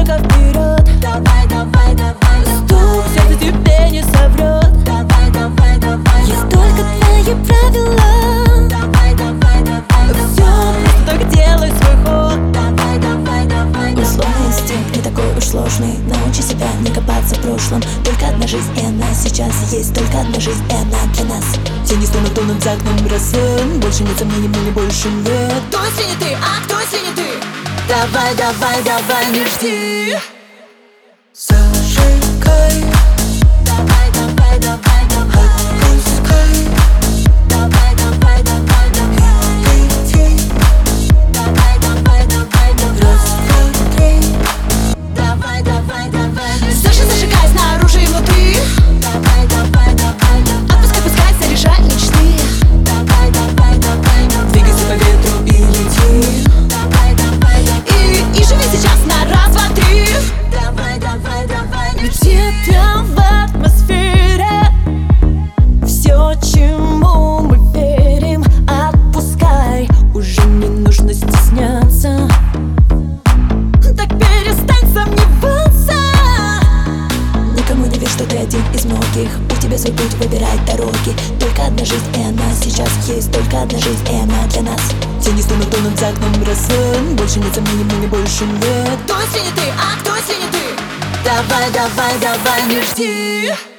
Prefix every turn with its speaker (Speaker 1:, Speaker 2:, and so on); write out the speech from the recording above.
Speaker 1: только вперед.
Speaker 2: Давай, давай, давай,
Speaker 1: Стук сердца тебе не соврет.
Speaker 2: давай, давай, давай,
Speaker 1: Есть только твои правила.
Speaker 2: давай, давай, давай,
Speaker 1: Все просто так делай свой ход.
Speaker 2: давай, давай, давай,
Speaker 3: Условный инстинкт не такой уж сложный. Научи себя не копаться в прошлом. Только одна жизнь, и она сейчас есть. Только одна жизнь, и она для нас.
Speaker 1: Тени снова тонут за окном рассвет. Больше нет сомнений, мне больше нет.
Speaker 2: Кто если не ты, а кто если не ты?
Speaker 1: Давай, давай, давай, не жди.
Speaker 3: Зажигай,
Speaker 2: Давай, давай, давай, давай,
Speaker 3: отпускай,
Speaker 2: давай, давай, давай, давай,
Speaker 3: лети.
Speaker 2: давай, давай, давай, давай,
Speaker 3: Раз, два, три.
Speaker 2: давай, давай, давай,
Speaker 1: Саша, зажигай снаружи и внутри.
Speaker 2: давай, давай, давай, давай,
Speaker 1: Отпускай, пускай, заряжай мечты.
Speaker 2: давай, давай, давай, давай,
Speaker 1: Двигайся по ветру и лети.
Speaker 2: давай, давай, давай,
Speaker 1: И живи сейчас на раз, два, три.
Speaker 2: давай, давай, давай,
Speaker 1: Где-то в атмосфере все, чему мы верим. Отпускай, уже не нужно стесняться. Так перестань сомневаться.
Speaker 3: Никому не верь, что ты один из многих. У тебя свой путь, выбирай дороги. Только одна жизнь, и она сейчас есть. Только одна жизнь, и она для нас.
Speaker 1: Тени снова тонут за окном рассвет. Больше нет сомнений, мне больше нет.
Speaker 2: Кто если не ты, а кто если не ты?
Speaker 1: Давай, давай, давай, не жди.